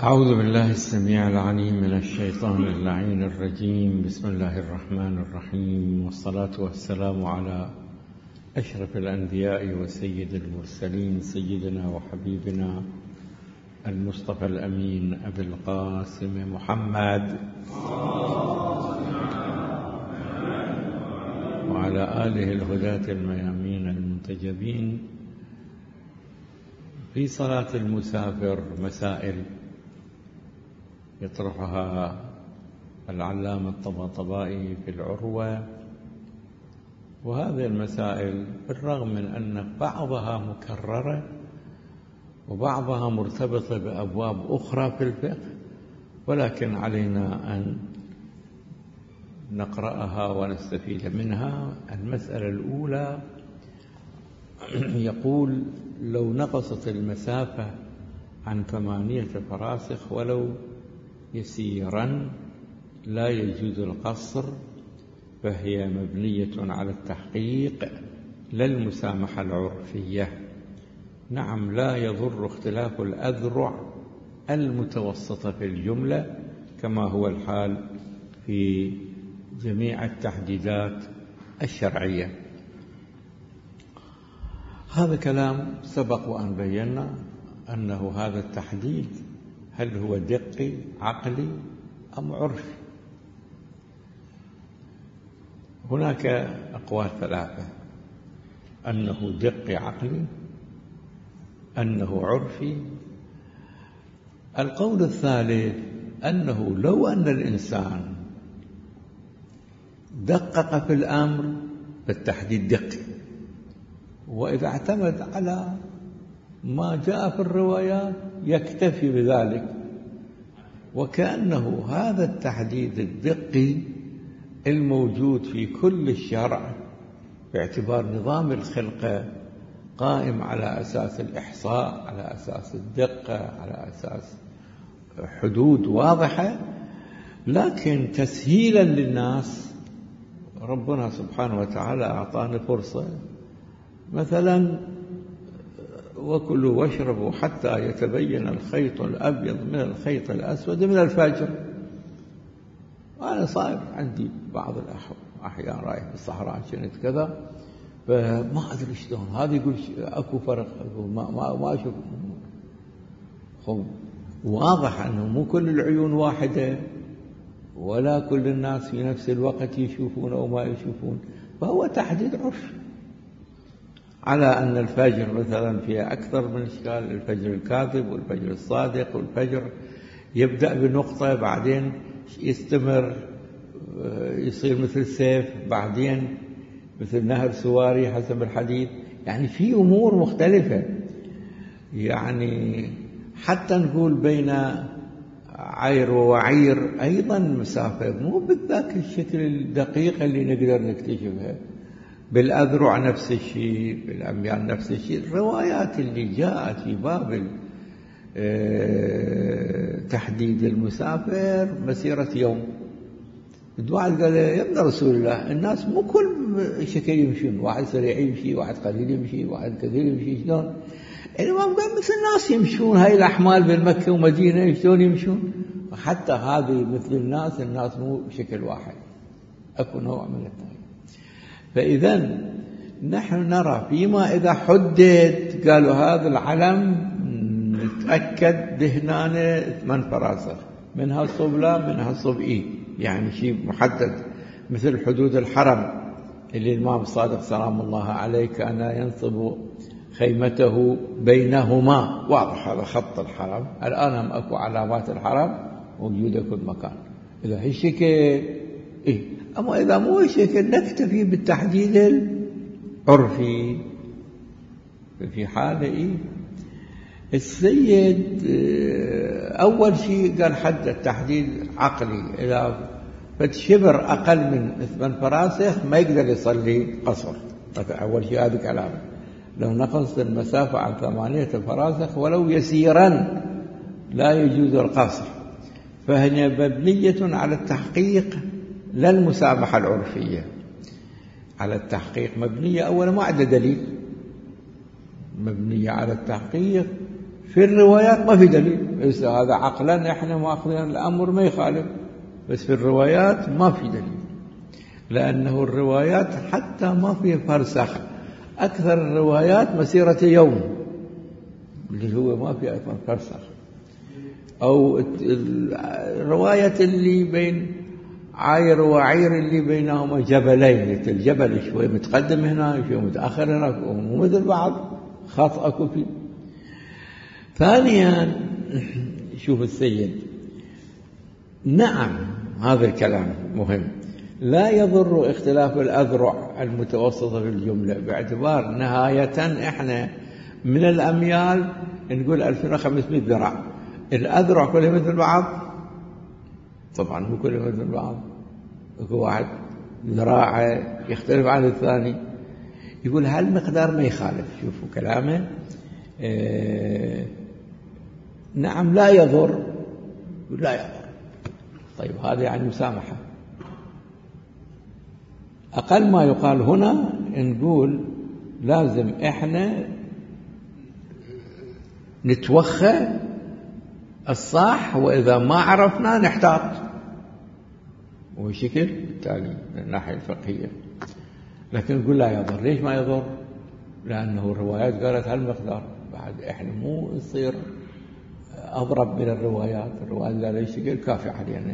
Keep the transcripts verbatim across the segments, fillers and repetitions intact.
أعوذ بالله السميع العليم من الشيطان اللعين الرجيم. بسم الله الرحمن الرحيم، والصلاة والسلام على أشرف الأنبياء وسيد المرسلين، سيدنا وحبيبنا المصطفى الأمين أبي القاسم محمد وعلى آله الهداة الميامين المنتجبين. في صلاة المسافر مسائل يطرحها العلامة الطباطبائي في العروة، وهذه المسائل بالرغم من أن بعضها مكررة وبعضها مرتبطة بأبواب أخرى في الفقه، ولكن علينا أن نقرأها ونستفيد منها. المسألة الأولى يقول: لو نقصت المسافة عن ثمانية فراسخ ولو يسيرا لا يجوز القصر، فهي مبنية على التحقيق لا المسامحة العرفية. نعم، لا يضر اختلاف الأذرع المتوسطة في الجملة كما هو الحال في جميع التحديدات الشرعية. هذا كلام سبق وأن بينا أنه هذا التحديد هل هو دقي عقلي أم عرفي؟ هناك أقوال ثلاثة: أنه دقي عقلي، أنه عرفي. القول الثالث أنه لو أن الإنسان دقق في الأمر فالتحديد دقي، وإذا اعتمد على ما جاء في الروايات يكتفي بذلك، وكأنه هذا التحديد الدقي الموجود في كل الشرع باعتبار نظام الخلقة قائم على أساس الإحصاء، على أساس الدقة، على أساس حدود واضحة، لكن تسهيلا للناس ربنا سبحانه وتعالى أعطانا فرصة. مثلا: وكلوا واشربوا حتى يتبين الخيط الأبيض من الخيط الأسود من الفجر. أنا صاير عندي بعض الأحيان رايح بالصحراء كنت كذا، فما أدري شلون هذا يقول أكو فرق، ما ما ما أشوف. خب واضح أنه مو كل العيون واحدة، ولا كل الناس في نفس الوقت يشوفون أو ما يشوفون، فهو تحديد عرفي. على أن الفجر مثلا فيها أكثر من إشكال: الفجر الكاذب والفجر الصادق، والفجر يبدأ بنقطة بعدين يستمر يصير مثل سيف، بعدين مثل نهر سواري حسب الحديث. يعني في أمور مختلفة، يعني حتى نقول بين عير ووعير أيضا مسافة مو بالذاك الشكل الدقيق اللي نقدر نكتشفها. بالأذرع نفس الشيء، بالأميال نفس الشيء. الروايات اللي جاءت في باب تحديد المسافر مسيرة يوم، الواحد قال: يا ابن رسول الله، الناس مو كل شكل يمشون، واحد سريع يمشي، واحد قليل يمشي، واحد كثير يمشي. شلون؟ الإمام قال: مثل الناس يمشون، هاي الأحمال بين مكة ومدينة شلون يمشون؟ حتى هذه مثل الناس، الناس مو بشكل واحد، أكو نوع من الثاني. فإذا نحن نرى فيما إذا حدد، قالوا هذا العلم نتأكد دهنانه ثمان فراسخ، منها الصوب لا، منها الصوب إيه، يعني شيء محدد، مثل حدود الحرم اللي الإمام الصادق سلام الله عليه كان ينصب خيمته بينهما، واضح هذا خط الحرم. الآن هم أكو علامات الحرم موجودة كل مكان. إذا هي شكل إيه، أما إذا مو شكل نكتفي بالتحديد العرفي. في حالة إيه؟ السيد أول شيء قال حد التحديد عقلي، إذا فتشبر أقل من ثمان فراسخ ما يقدر يصلي قصر. أول شيء هذا كلام: لو نقصت المسافة عن ثمانية فراسخ ولو يسيرا لا يجوز القصر، فهي مبنية على التحقيق لا المسامحة العرفية. على التحقيق مبنية، أولا ما عندها دليل، مبنية على التحقيق. في الروايات ما في دليل، بس هذا عقلا احنا ماخذين الأمر ما يخالف، بس في الروايات ما في دليل، لأنه الروايات حتى ما في فرسخ، أكثر الروايات مسيرة يوم اللي هو ما في أكثر فرسخ. أو الرواية اللي بين عاير وعير اللي بينهما جبلين، الجبل شوي متقدم هنا شوي متأخر هنا، مو مثل بعض، خاص أكو فيه. ثانيا شوف السيد، نعم هذا الكلام مهم، لا يضر اختلاف الأذرع المتوسطة في الجملة، باعتبار نهاية احنا من الأميال نقول ألفين وخمسمائة ذراع، الأذرع كلها مثل بعض؟ طبعا مو كلها مثل بعض، اكو واحد ذراعه يختلف عن الثاني. يقول هالمقدار ما يخالف، شوفوا كلامه، اه نعم لا يضر، لا يضر. طيب هذا يعني مسامحة. أقل ما يقال هنا نقول لازم إحنا نتوخى الصح، وإذا ما عرفنا نحتاط، وشكل بالتالي من الناحية الفقهية. لكن نقول لا يضر. ليش ما يضر؟ لأنه الروايات قالت هالمقدار، بعد إحنا مو يصير أضرب من الروايات، الروايات لا يشكل كافي علينا.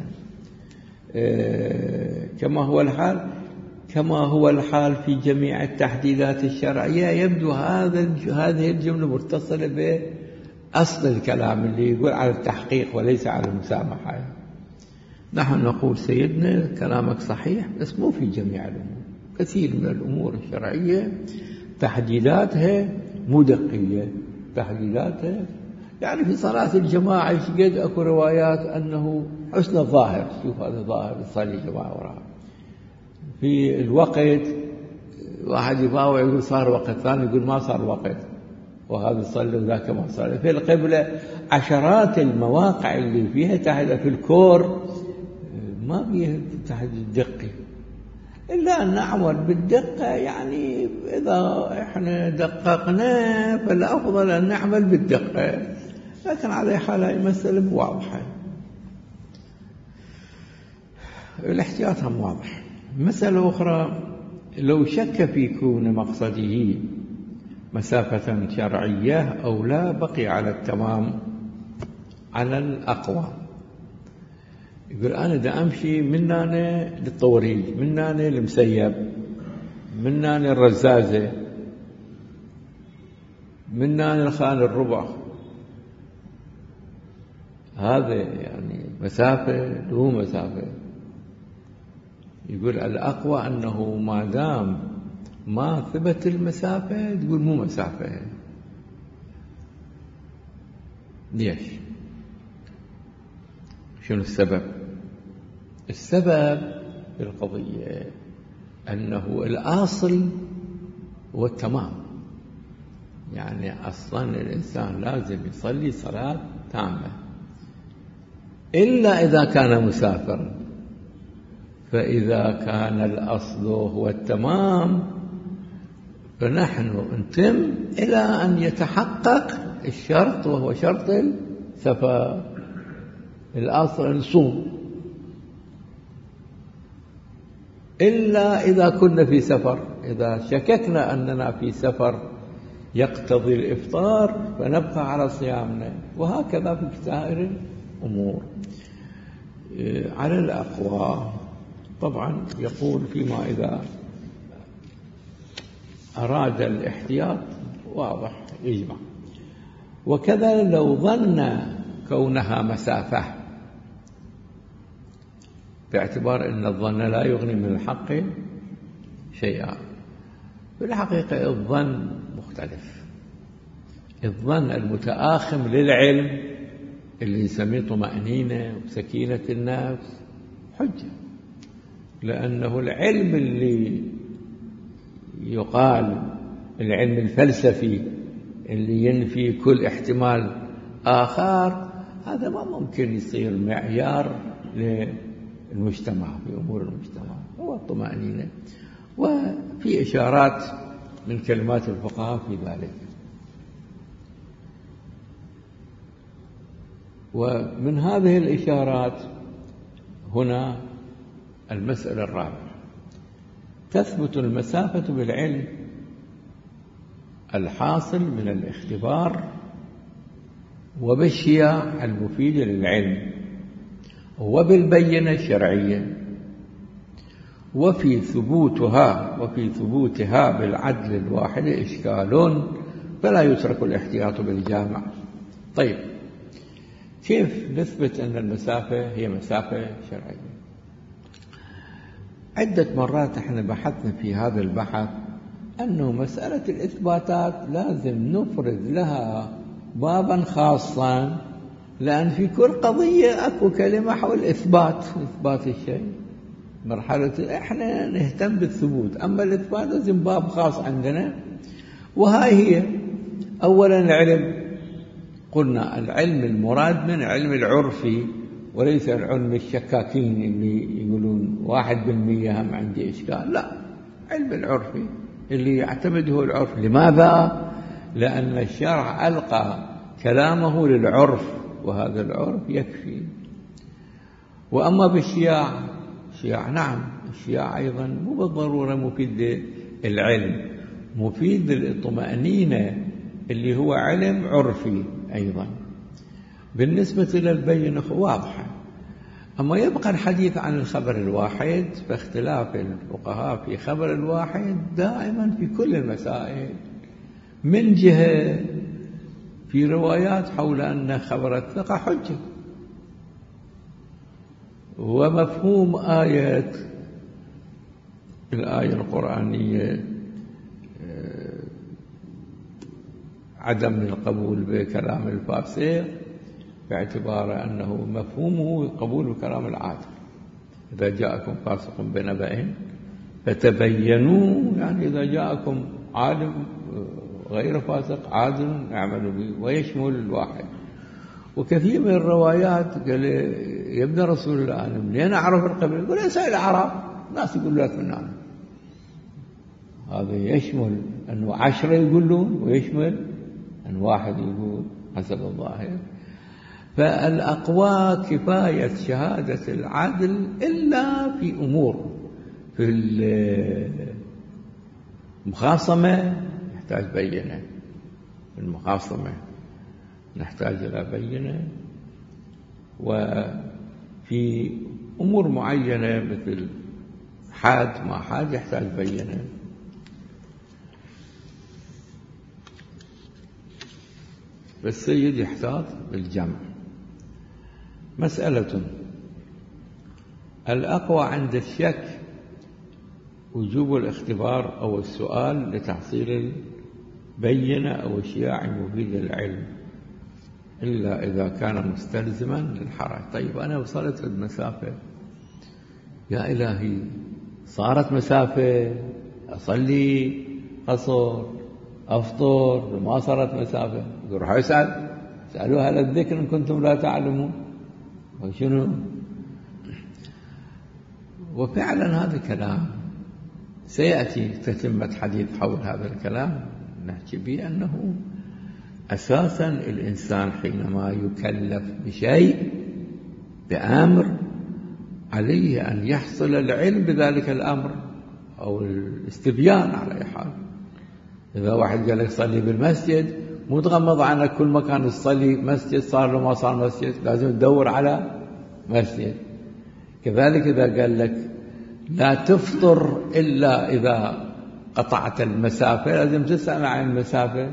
إيه كما هو الحال كما هو الحال في جميع التحديدات الشرعية. يبدو هذا هذه الجملة متصلة بأصل الكلام اللي يقول على التحقيق وليس على المسامحة. نحن نقول سيدنا كلامك صحيح، بس مو في جميع الأمور، كثير من الأمور الشرعية تحديداتها مو دقية، تحديداتها يعني في صلاة الجماعة يشقد أكو روايات أنه حسن الظاهر، شوف هذا ظاهر يصلي جماعة وراء. في الوقت واحد يباوع يقول صار وقت، ثاني يقول ما صار وقت، وهذا صلى وذاك ما صلى. في القبلة عشرات المواقع اللي فيها تحديد، في الكور ما فيها تحديد دقي، إلا أن نعمل بالدقة. يعني إذا إحنا دققنا فالأفضل أن نعمل بالدقة، لكن على حال هاي مسألة واضحة، الاحتياط هم واضح. مسألة أخرى، لو شك في كون مقصده مسافة شرعية أو لا بقي على التمام على الأقوى. يقول أنا دا أمشي من هنا للطوريج، من هنا للمسيب، من هنا للرزازة، من هنا لخان الربع، هذا يعني مسافة له مسافة. يقول الأقوى أنه ما دام ما ثبت المسافة تقول مو مسافة. ليش؟ شنو السبب؟ السبب في القضية أنه الأصل هو التمام، يعني أصلا الإنسان لازم يصلي صلاة تامة، إلا إذا كان مسافرا. فإذا كان الأصل هو التمام فنحن نتم إلى أن يتحقق الشرط، وهو شرط السفر. الأصل نصوم إلا إذا كنا في سفر، إذا شككنا أننا في سفر يقتضي الإفطار فنبقى على صيامنا، وهكذا في سائر الأمور. على الأقوى طبعا يقول فيما إذا أراد الاحتياط واضح يجمع. وكذا لو ظن كونها مسافة، باعتبار أن الظن لا يغني من الحق شيئا. في الحقيقة الظن مختلف. الظن المتآخم للعلم اللي يسميه طمأنينة وسكينة النفس حجة، لأنه العلم اللي يقال العلم الفلسفي اللي ينفي كل احتمال آخر، هذا ما ممكن يصير معيار للمجتمع في أمور المجتمع، هو الطمأنينة. وفي إشارات من كلمات الفقهاء في ذلك. ومن هذه الإشارات هنا المسألة الرابعة: تثبت المسافة بالعلم الحاصل من الاختبار وبالشياع المفيدة للعلم وبالبينة الشرعية، وفي ثبوتها وفي ثبوتها بالعدل الواحد إشكال، فلا يترك الاحتياط بالجامع. طيب، كيف نثبت أن المسافة هي مسافة شرعية؟ عدة مرات احنا بحثنا في هذا البحث أنه مسألة الإثباتات لازم نفرد لها بابا خاصا، لأن في كل قضية أكو كلمة حول إثبات إثبات الشيء. مرحلة احنا نهتم بالثبوت، أما الإثبات لازم باب خاص عندنا. وهاي هي أولا العلم. قلنا العلم المراد من علم العرفي وليس العلم الشكاكين اللي يقولون واحد بالمية هم عندي إشكال، لا، علم العرفي اللي يعتمده العرف. لماذا؟ لأن الشرع ألقى كلامه للعرف، وهذا العرف يكفي. وأما بالشياع، الشياع نعم، الشياع أيضا مو بالضرورة مفيد العلم، مفيد للطمأنينة اللي هو علم عرفي أيضا. بالنسبة للبينة واضحة. أما يبقى الحديث عن الخبر الواحد، فاختلاف الفقهاء في خبر الواحد دائما في كل المسائل. من جهة في روايات حول أن خبر الثقة حجة، ومفهوم آية الآية القرآنية عدم القبول بكلام الفاسق باعتبار أنه مفهومه قبول بكلام العادل. إذا جاءكم فاسق بنبأ فتبينوا، يعني إذا جاءكم عالم غير فاسق عادل اعملوا به، ويشمل الواحد. وكثير من الروايات قال يا ابن رسول الله أنا منين أعرف القبيل؟ يقول اسأل العرب، الناس يقول لك من أنا. هذا يشمل أنه عشرة يقولون، ويشمل أن واحد يقول حسب الظاهر. فالأقوى كفاية شهادة العدل إلا في أمور، في المخاصمة نحتاج بينة، في المخاصمة نحتاج إلى بينة، وفي أمور معينة مثل حاد ما حاد يحتاج بينة. فالسيد يحتاط بالجمع. مسألة: الأقوى عند الشك وجوب الاختبار أو السؤال لتحصيل البينة أو الشياع المفيد للعلم، إلا إذا كان مستلزما للحرج. طيب، أنا وصلت المسافة، يا إلهي صارت مسافة، أصلي قصر، أفطر، ما صارت مسافة، روحوا اسأل، اسألوا أهل الذكر إن كنتم لا تعلمون. وشنو؟ وفعلا هذا الكلام سيأتي تتمة حديث حول هذا الكلام، نحكي به أنه أساسا الإنسان حينما يكلف بشيء بأمر عليه أن يحصل العلم بذلك الأمر أو الاستبيان على أي حال. إذا واحد قال لك صلي بالمسجد، مو تغمض عنك كل مكان تصلي مسجد، صار له ما صار مسجد، لازم تدور على مسجد. كذلك إذا قال لك لا تفطر إلا إذا قطعت المسافة، لازم تسأل عن المسافة.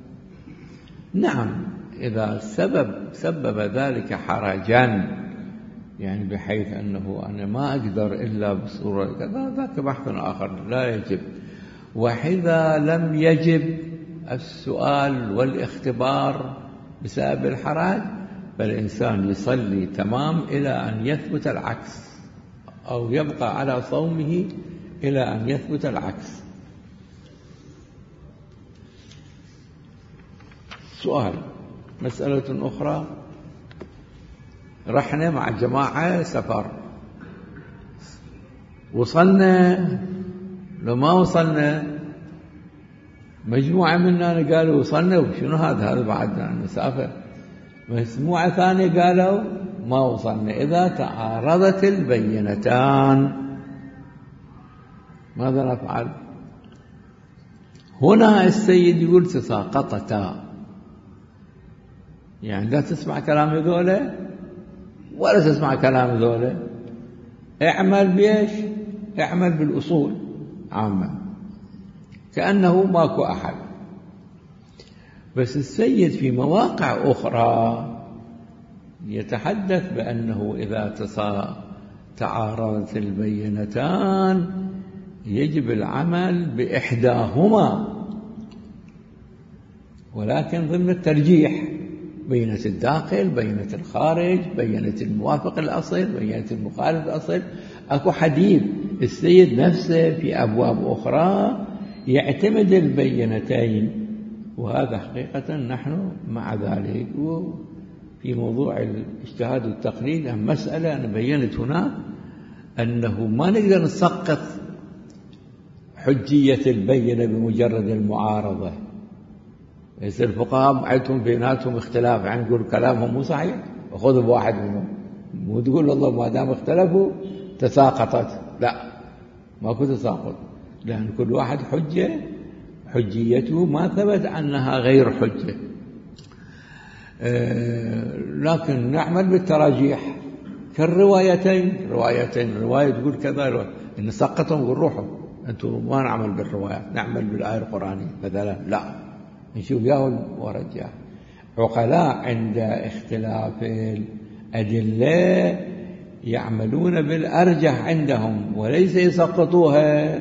نعم، إذا سبب سبب ذلك حرجا، يعني بحيث أنه أنا ما أقدر إلا بصورة كذا، ذاك بحث آخر لا يجب. وإذا لم يجب السؤال والاختبار بسبب الحرج، فالإنسان يصلي تمام إلى أن يثبت العكس، أو يبقى على صومه إلى أن يثبت العكس. سؤال: مسألة أخرى، رحنا مع جماعة سفر، وصلنا لو ما وصلنا، مجموعة مننا قالوا وصلنا، وشنو هذا هذا بعدنا المسافة. مسموعة ثانية قالوا ما وصلنا إذا تعارضت البينتان ماذا نفعل؟ هنا السيد يقول تساقطتا، يعني لا تسمع كلام ذولا ولا تسمع كلام ذولا، اعمل بيش؟ اعمل بالأصول عامة كأنه ماكو أحد. بس السيد في مواقع أخرى يتحدث بأنه إذا تعارضت البينتان يجب العمل بإحداهما، ولكن ضمن الترجيح بينة الداخل، بينة الخارج، بينة الموافق الأصل، بينة المخالف الأصل. أكو حديث السيد نفسه في أبواب أخرى يعتمد البينتين، وهذا حقيقة نحن مع ذلك. وفي موضوع الاجتهاد والتقليد مسألة أنا بينت هناك أنه ما نقدر نسقط حجية البينة بمجرد المعارضة. إذا الفقهاء عندهم بيناتهم اختلاف، يعني يقول كلامهم مو صحيح وخذوا بواحد منهم، مو تقول والله ما دام اختلفوا تساقطت، لا ماكو تساقط، لأن كل واحد حجة حجيته ما ثبت أنها غير حجة. أه لكن نعمل بالتراجيح كالروايتين، روايتين رواية تقول كذا إن سقطهم يقول روحوا أنتم ما نعمل بالروايات، نعمل بالآية القرآنية مثلا، لا نشوف ياهو ورجع. عقلاء عند اختلاف الأدلة يعملون بالأرجح عندهم وليس يسقطوها.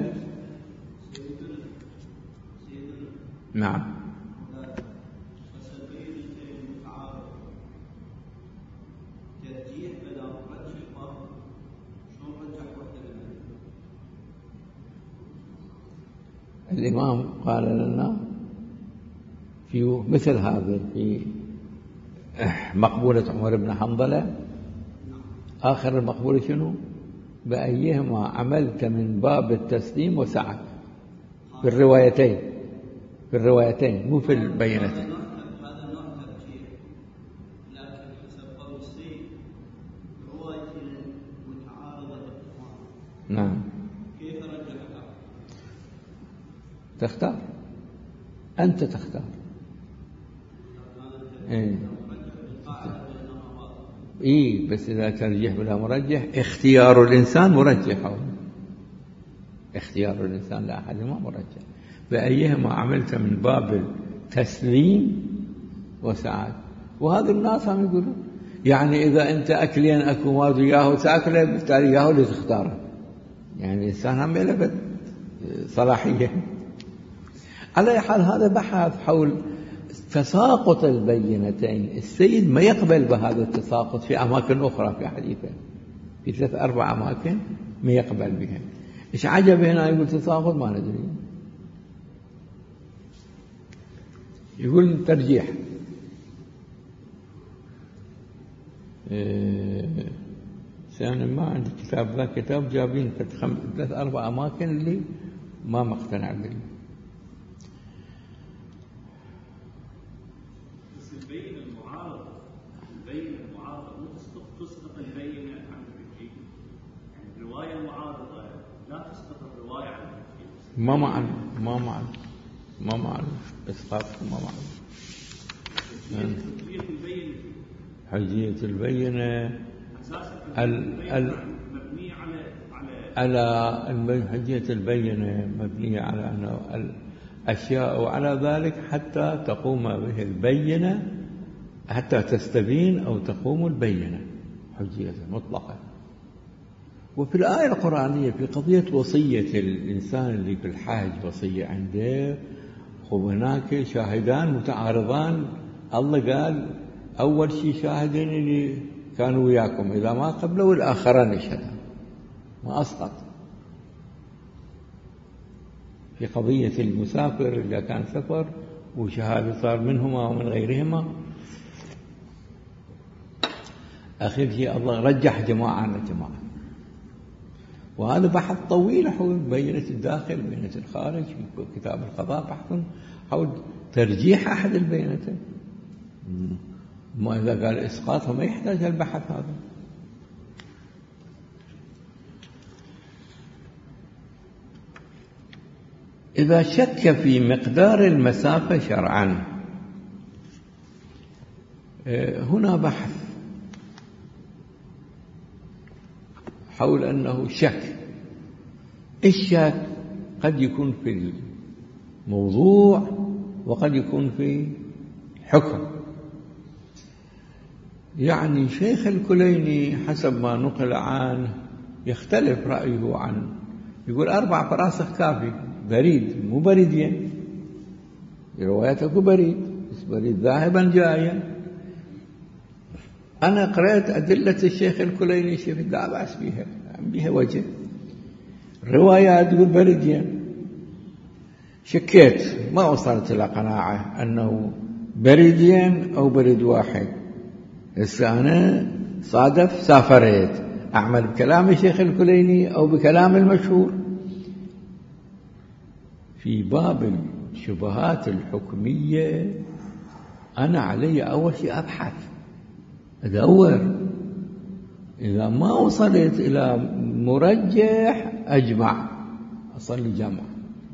نعم. الإمام قال لنا في مثل هذا في مقبولة عمر بن حنظلة، آخر المقبولة شنو؟ بأيهما عملت من باب التسليم وسعت، في الروايتين، في الروايتين مو في البينتين. نعم. تختار أنت تختار. إيه. إيه بس إذا ترجح بلا مرجح، اختيار الإنسان مرجح، اختيار الإنسان لا أحد ما مرجح. فأيهما عملت من باب التسليم وسعاد. وهذا الناس هم يقولون يعني إذا أنت أكلين أكو ما ياهو تأكله بالتالي ياهو اللي تختاره، يعني الإنسان هم يلبد صلاحية. على حال هذا بحث حول تساقط البينتين. السيد ما يقبل بهذا التساقط في أماكن أخرى في حديثه، في ثلاث أربع أماكن ما يقبل بها. إيش عجب هنا يقول تساقط ما ندري، يقول ترجيح. إيه أنا ما عندي كتاب، ذا كتاب جابين ثلاث أربع أماكن اللي ما مقتنع به. البين المعارض، البين المعارض تسقط البينة عن الرجيم، يعني الرواية المعارضة لا تسقط الرواية عن الرجيم. ما معنا ما معنا ما معنا إسقاط ما معنا. حجية البينة، حجية البينة ال مبنية على على حجية البينة مبنية على أنه الأشياء وعلى ذلك حتى تقوم به البينة، حتى تستبين أو تقوم البينة، حجية مطلقة. وفي الآية القرآنية في قضية وصية الإنسان اللي في الحاج وصية عنده، وهناك شاهدان متعارضان، الله قال أول شيء شاهدين اللي كانوا وياكم إذا ما قبلوا الآخران يشهدان، ما أسقط. في قضية المسافر إذا كان سفر وشهادة صار منهما ومن غيرهما، أخير شيء الله رجح جماعة عن جماعة. وهذا بحث طويل حول بينة الداخل بينة الخارج في كتاب القضاء، بحث حول ترجيح أحد البينتين. ما إذا قال إسقاط ما يحتاج البحث هذا. إذا شك في مقدار المسافة شرعا، هنا بحث حول أنه شك. الشك قد يكون في الموضوع وقد يكون في حكم. يعني شيخ الكليني حسب ما نقل عنه يختلف رأيه عنه، يقول أربع فراسخ كافي، بريد مو بريدين، روايته بريد بس بريد ذاهبا جايا. أنا قرأت أدلة الشيخ الكليني شوف لا بأس بها، بها وجه. روايات تقول بريدين، شكيت ما وصلت إلى قناعة أنه بريدين أو بريد واحد. هسه أنا صادف سافرت، أعمل بكلام الشيخ الكليني أو بكلام المشهور. في باب الشبهات الحكمية أنا علي أول شيء أبحث أدور، إذا ما وصلت إلى مرجح أجمع، أصلي جمع.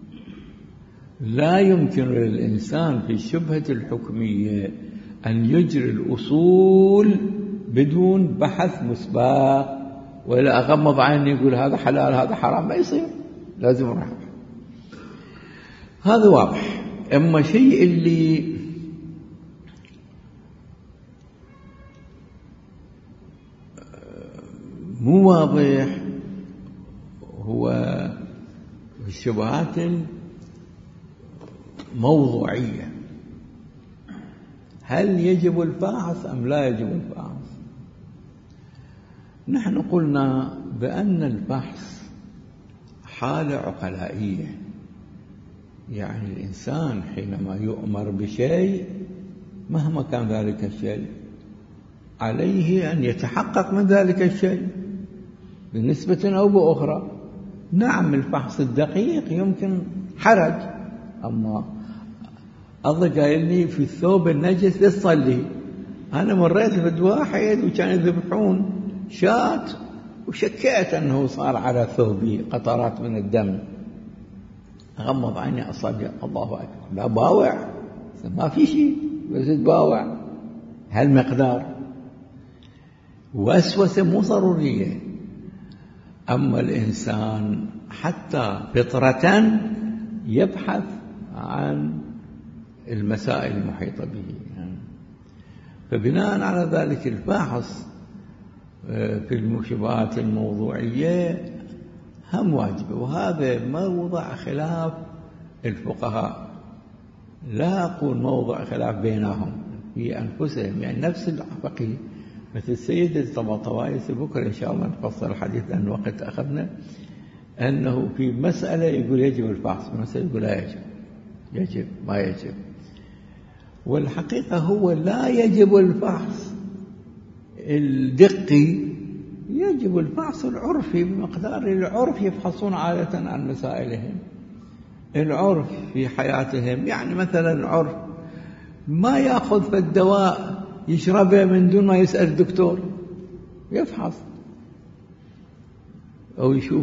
لا يمكن للإنسان في الشبهة الحكمية أن يجري الأصول بدون بحث مسبق، ولا أغمض عيني يقول هذا حلال هذا حرام، ما يصير، لازم أروح. هذا واضح. أما شيء اللي مو واضح هو الشبهات الموضوعية. هل يجب الفحص أم لا يجب الفحص؟ نحن قلنا بأن الفحص حالة عقلائية، يعني الإنسان حينما يؤمر بشيء مهما كان ذلك الشيء عليه أن يتحقق من ذلك الشيء بنسبة أو بأخرى. نعم الفحص الدقيق يمكن حرج، أما الله قايل لي في الثوب النجس تصلي. أنا مريت في واحد وكان يذبحون شاة وشكيت أنه صار على ثوبي قطرات من الدم، أغمض عيني أصلي، الله أكبر، لا باوع، ما في شيء بس باوع هالمقدار. وسوسة مو ضرورية. أما الإنسان حتى فطرة يبحث عن المسائل المحيطة به، فبناء على ذلك البحث في المشبهات الموضوعية هم واجب، وهذا موضع خلاف الفقهاء. لا أقول موضع خلاف بينهم في أنفسهم، يعني نفس الفقيه مثل السيد الطباطبائي بكرة إن شاء الله نفصل الحديث لأن الوقت أخذنا، أنه في مسألة يقول يجب الفحص، في مسألة يقول لا يجب، يجب ما يجب. والحقيقة هو لا يجب الفحص الدقي، يجب الفحص العرفي بمقدار العرف. يفحصون عادة عن مسائلهم العرف في حياتهم. يعني مثلا العرف ما يأخذ في الدواء يشربه من دون ما يسأل الدكتور، يفحص أو يشوف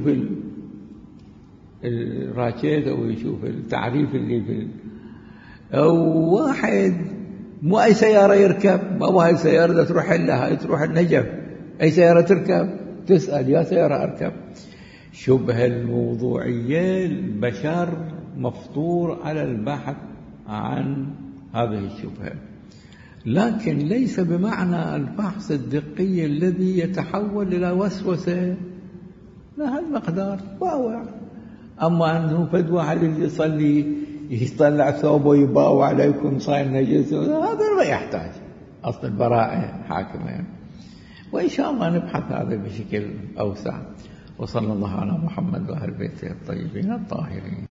الراكيت أو يشوف التعريف اللي في. أو واحد مو أي سيارة يركب، ما هو هاي سيارة تروح لها، هاي تروح النجف، أي سيارة تركب تسأل يا سيارة أركب. شبه الموضوعية البشر مفطور على البحث عن هذه الشبهة، لكن ليس بمعنى الفحص الدقي الذي يتحول إلى وسوسة، لا هالمقدار باوع. أما أنه فد واحد اللي يصلي يطلع ثوبه ويباوع عليكم صاير نجس، هذا ما يحتاج، أصل البراءة حاكمة. وإن شاء الله نبحث هذا بشكل أوسع. وصلى الله على محمد وأهل بيته الطيبين الطاهرين.